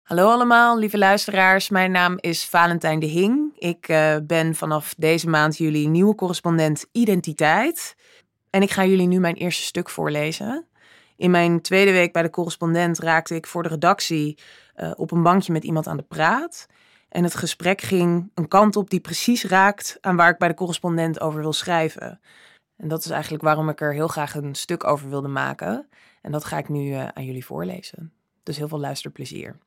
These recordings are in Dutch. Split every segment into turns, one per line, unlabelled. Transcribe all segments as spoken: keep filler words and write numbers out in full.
Hallo allemaal, lieve luisteraars. Mijn naam is Valentijn de Hing. Ik uh, ben vanaf deze maand jullie nieuwe correspondent Identiteit. En ik ga jullie nu mijn eerste stuk voorlezen. In mijn tweede week bij de correspondent raakte ik voor de redactie uh, op een bankje met iemand aan de praat. En het gesprek ging een kant op die precies raakt aan waar ik bij de correspondent over wil schrijven. En dat is eigenlijk waarom ik er heel graag een stuk over wilde maken. En dat ga ik nu uh, aan jullie voorlezen. Dus heel veel luisterplezier.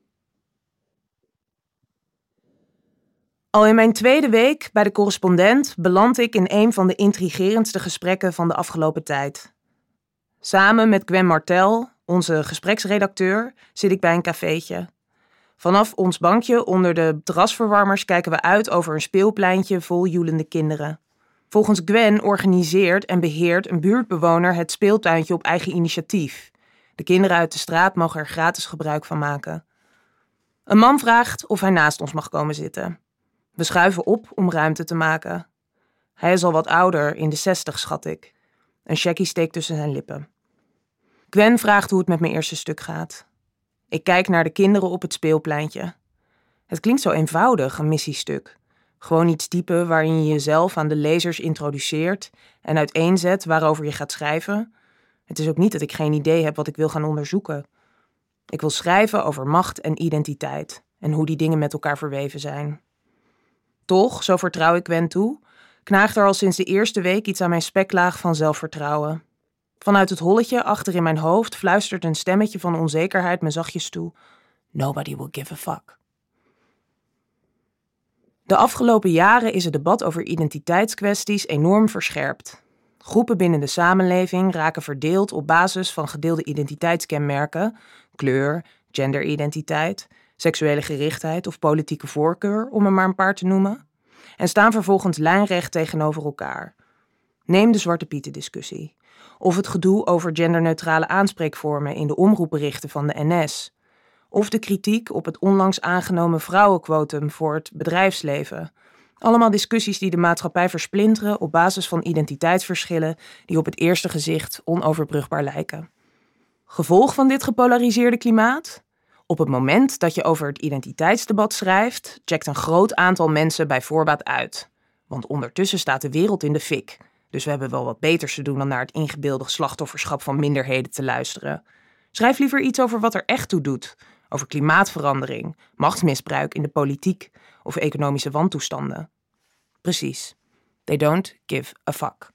Al in mijn tweede week bij de correspondent beland ik in een van de intrigerendste gesprekken van de afgelopen tijd. Samen met Gwen Martel, onze gespreksredacteur, zit ik bij een cafeetje. Vanaf ons bankje onder de terrasverwarmers kijken we uit over een speelpleintje vol joelende kinderen. Volgens Gwen organiseert en beheert een buurtbewoner het speeltuintje op eigen initiatief. De kinderen uit de straat mogen er gratis gebruik van maken. Een man vraagt of hij naast ons mag komen zitten. We schuiven op om ruimte te maken. Hij is al wat ouder, in de zestig schat ik. Een checkie steekt tussen zijn lippen. Gwen vraagt hoe het met mijn eerste stuk gaat. Ik kijk naar de kinderen op het speelpleintje. Het klinkt zo eenvoudig, een missiestuk. Gewoon iets typen waarin je jezelf aan de lezers introduceert en uiteenzet waarover je gaat schrijven. Het is ook niet dat ik geen idee heb wat ik wil gaan onderzoeken. Ik wil schrijven over macht en identiteit en hoe die dingen met elkaar verweven zijn. Toch, zo vertrouw ik Gwen toe, knaagt er al sinds de eerste week iets aan mijn speklaag van zelfvertrouwen. Vanuit het holletje achter in mijn hoofd fluistert een stemmetje van onzekerheid me zachtjes toe. Nobody will give a fuck. De afgelopen jaren is het debat over identiteitskwesties enorm verscherpt. Groepen binnen de samenleving raken verdeeld op basis van gedeelde identiteitskenmerken, kleur, genderidentiteit, seksuele gerichtheid of politieke voorkeur, om er maar een paar te noemen, en staan vervolgens lijnrecht tegenover elkaar. Neem de Zwarte Pieten-discussie. Of het gedoe over genderneutrale aanspreekvormen in de omroepberichten van de N S. Of de kritiek op het onlangs aangenomen vrouwenquotum voor het bedrijfsleven. Allemaal discussies die de maatschappij versplinteren op basis van identiteitsverschillen die op het eerste gezicht onoverbrugbaar lijken. Gevolg van dit gepolariseerde klimaat? Op het moment dat je over het identiteitsdebat schrijft, checkt een groot aantal mensen bij voorbaat uit. Want ondertussen staat de wereld in de fik. Dus we hebben wel wat beters te doen dan naar het ingebeelde slachtofferschap van minderheden te luisteren. Schrijf liever iets over wat er echt toe doet. Over klimaatverandering, machtsmisbruik in de politiek of economische wantoestanden. Precies. They don't give a fuck.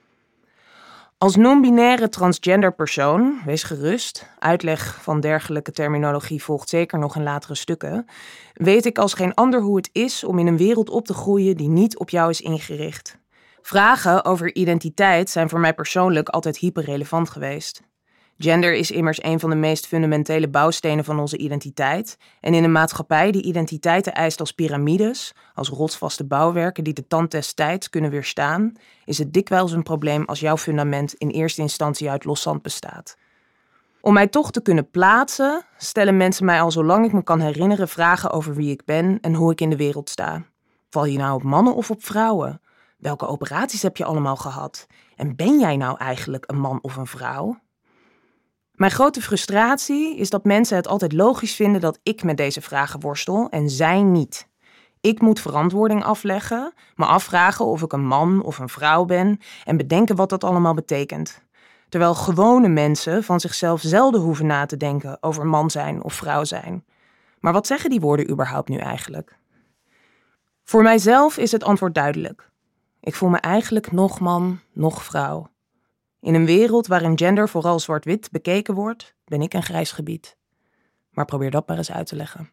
Als non-binaire transgender persoon, wees gerust, uitleg van dergelijke terminologie volgt zeker nog in latere stukken, weet ik als geen ander hoe het is om in een wereld op te groeien die niet op jou is ingericht. Vragen over identiteit zijn voor mij persoonlijk altijd hyperrelevant geweest. Gender is immers een van de meest fundamentele bouwstenen van onze identiteit en in een maatschappij die identiteiten eist als piramides, als rotsvaste bouwwerken die de tand des tijds kunnen weerstaan, is het dikwijls een probleem als jouw fundament in eerste instantie uit los zand bestaat. Om mij toch te kunnen plaatsen, stellen mensen mij al zolang ik me kan herinneren vragen over wie ik ben en hoe ik in de wereld sta. Val je nou op mannen of op vrouwen? Welke operaties heb je allemaal gehad? En ben jij nou eigenlijk een man of een vrouw? Mijn grote frustratie is dat mensen het altijd logisch vinden dat ik met deze vragen worstel en zij niet. Ik moet verantwoording afleggen, me afvragen of ik een man of een vrouw ben en bedenken wat dat allemaal betekent. Terwijl gewone mensen van zichzelf zelden hoeven na te denken over man zijn of vrouw zijn. Maar wat zeggen die woorden überhaupt nu eigenlijk? Voor mijzelf is het antwoord duidelijk. Ik voel me eigenlijk nog man, nog vrouw. In een wereld waarin gender vooral zwart-wit bekeken wordt, ben ik een grijs gebied. Maar probeer dat maar eens uit te leggen.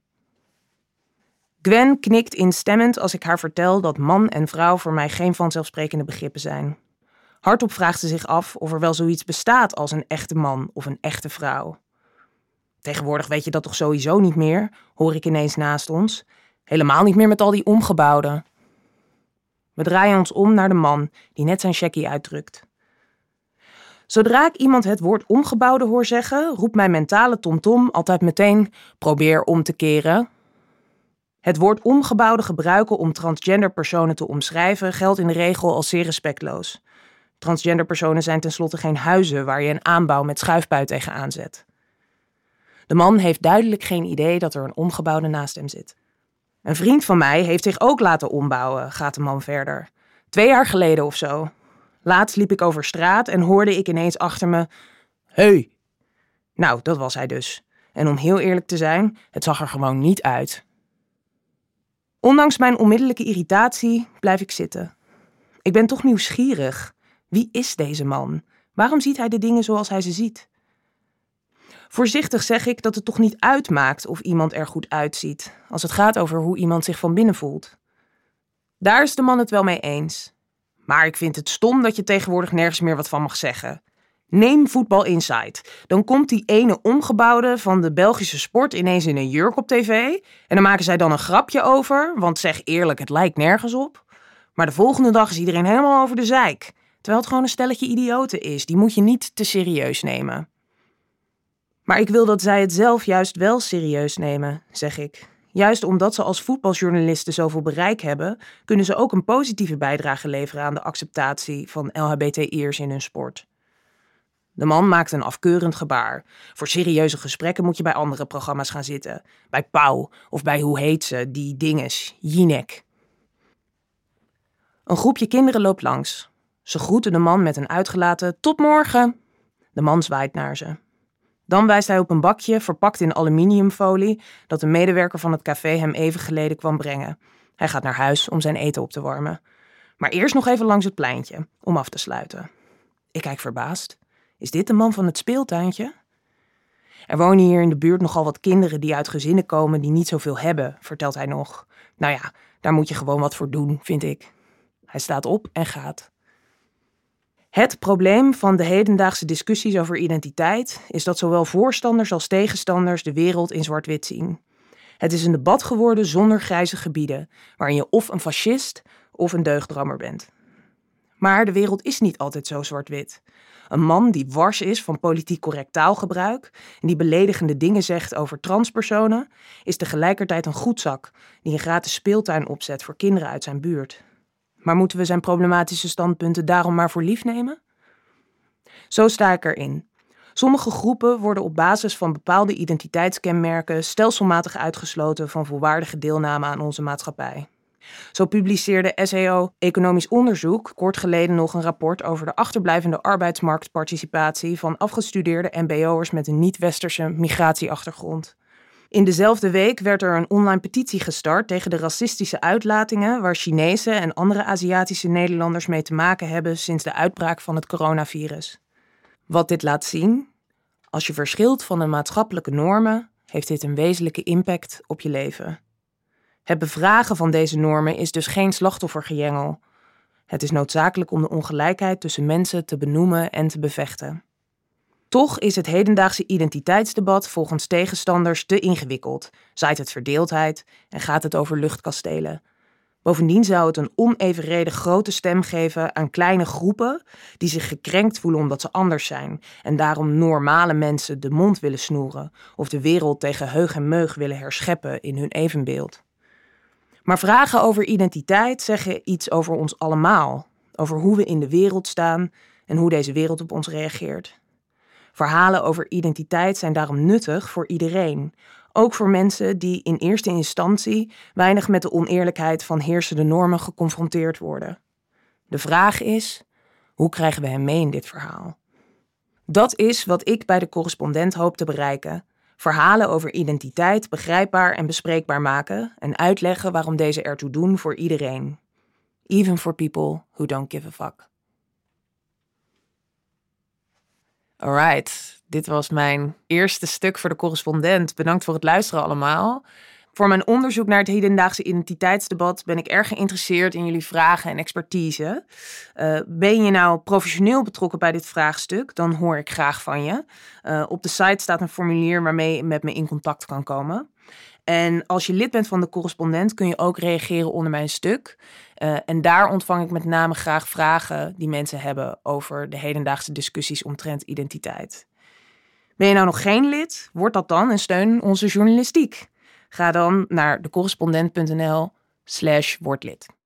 Gwen knikt instemmend als ik haar vertel dat man en vrouw voor mij geen vanzelfsprekende begrippen zijn. Hardop vraagt ze zich af of er wel zoiets bestaat als een echte man of een echte vrouw. Tegenwoordig weet je dat toch sowieso niet meer, hoor ik ineens naast ons. Helemaal niet meer met al die omgebouwden. We draaien ons om naar de man die net zijn checkie uitdrukt. Zodra ik iemand het woord omgebouwde hoor zeggen, roept mijn mentale tomtom altijd meteen probeer om te keren. Het woord omgebouwde gebruiken om transgender personen te omschrijven geldt in de regel als zeer respectloos. Transgender personen zijn tenslotte geen huizen waar je een aanbouw met schuifpui tegenaan zet. De man heeft duidelijk geen idee dat er een omgebouwde naast hem zit. Een vriend van mij heeft zich ook laten ombouwen, gaat de man verder. Twee jaar geleden of zo. Laatst liep ik over straat en hoorde ik ineens achter me: Hey! Nou, dat was hij dus. En om heel eerlijk te zijn, het zag er gewoon niet uit. Ondanks mijn onmiddellijke irritatie blijf ik zitten. Ik ben toch nieuwsgierig. Wie is deze man? Waarom ziet hij de dingen zoals hij ze ziet? Voorzichtig zeg ik dat het toch niet uitmaakt of iemand er goed uitziet, als het gaat over hoe iemand zich van binnen voelt. Daar is de man het wel mee eens. Maar ik vind het stom dat je tegenwoordig nergens meer wat van mag zeggen. Neem Voetbal Insight. Dan komt die ene omgebouwde van de Belgische Sport ineens in een jurk op tv. En dan maken zij dan een grapje over, want zeg eerlijk, het lijkt nergens op. Maar de volgende dag is iedereen helemaal over de zeik. Terwijl het gewoon een stelletje idioten is. Die moet je niet te serieus nemen. Maar ik wil dat zij het zelf juist wel serieus nemen, zeg ik. Juist omdat ze als voetbaljournalisten zoveel bereik hebben, kunnen ze ook een positieve bijdrage leveren aan de acceptatie van L H B T I'ers in hun sport. De man maakt een afkeurend gebaar. Voor serieuze gesprekken moet je bij andere programma's gaan zitten. Bij Pauw of bij hoe heet ze, die dinges, Jinek. Een groepje kinderen loopt langs. Ze groeten de man met een uitgelaten tot morgen. De man zwaait naar ze. Dan wijst hij op een bakje, verpakt in aluminiumfolie, dat een medewerker van het café hem even geleden kwam brengen. Hij gaat naar huis om zijn eten op te warmen. Maar eerst nog even langs het pleintje, om af te sluiten. Ik kijk verbaasd. Is dit de man van het speeltuintje? Er wonen hier in de buurt nogal wat kinderen die uit gezinnen komen die niet zoveel hebben, vertelt hij nog. Nou ja, daar moet je gewoon wat voor doen, vind ik. Hij staat op en gaat. Het probleem van de hedendaagse discussies over identiteit is dat zowel voorstanders als tegenstanders de wereld in zwart-wit zien. Het is een debat geworden zonder grijze gebieden, waarin je of een fascist of een deugdrammer bent. Maar de wereld is niet altijd zo zwart-wit. Een man die wars is van politiek correct taalgebruik en die beledigende dingen zegt over transpersonen, is tegelijkertijd een goedzak die een gratis speeltuin opzet voor kinderen uit zijn buurt. Maar moeten we zijn problematische standpunten daarom maar voor lief nemen? Zo sta ik erin. Sommige groepen worden op basis van bepaalde identiteitskenmerken stelselmatig uitgesloten van volwaardige deelname aan onze maatschappij. Zo publiceerde S E O Economisch Onderzoek kort geleden nog een rapport over de achterblijvende arbeidsmarktparticipatie van afgestudeerde M B O'ers met een niet-westerse migratieachtergrond. In dezelfde week werd er een online petitie gestart tegen de racistische uitlatingen waar Chinese en andere Aziatische Nederlanders mee te maken hebben sinds de uitbraak van het coronavirus. Wat dit laat zien, als je verschilt van de maatschappelijke normen, heeft dit een wezenlijke impact op je leven. Het bevragen van deze normen is dus geen slachtoffergejengel. Het is noodzakelijk om de ongelijkheid tussen mensen te benoemen en te bevechten. Toch is het hedendaagse identiteitsdebat volgens tegenstanders te ingewikkeld, zaait het verdeeldheid en gaat het over luchtkastelen. Bovendien zou het een onevenredig grote stem geven aan kleine groepen die zich gekrenkt voelen omdat ze anders zijn en daarom normale mensen de mond willen snoeren of de wereld tegen heug en meug willen herscheppen in hun evenbeeld. Maar vragen over identiteit zeggen iets over ons allemaal, over hoe we in de wereld staan en hoe deze wereld op ons reageert. Verhalen over identiteit zijn daarom nuttig voor iedereen. Ook voor mensen die in eerste instantie weinig met de oneerlijkheid van heersende normen geconfronteerd worden. De vraag is, hoe krijgen we hem mee in dit verhaal? Dat is wat ik bij de correspondent hoop te bereiken. Verhalen over identiteit begrijpbaar en bespreekbaar maken en uitleggen waarom deze ertoe doen voor iedereen. Even for people who don't give a fuck. Alright, dit was mijn eerste stuk voor de correspondent. Bedankt voor het luisteren allemaal. Voor mijn onderzoek naar het hedendaagse identiteitsdebat ben ik erg geïnteresseerd in jullie vragen en expertise. Uh, ben je nou professioneel betrokken bij dit vraagstuk, dan hoor ik graag van je. Uh, op de site staat een formulier waarmee je met me in contact kan komen. En als je lid bent van de correspondent kun je ook reageren onder mijn stuk. Uh, en daar ontvang ik met name graag vragen die mensen hebben over de hedendaagse discussies omtrent identiteit. Ben je nou nog geen lid? Word dat dan en steun onze journalistiek. Ga dan naar decorrespondent punt n l slash word lid.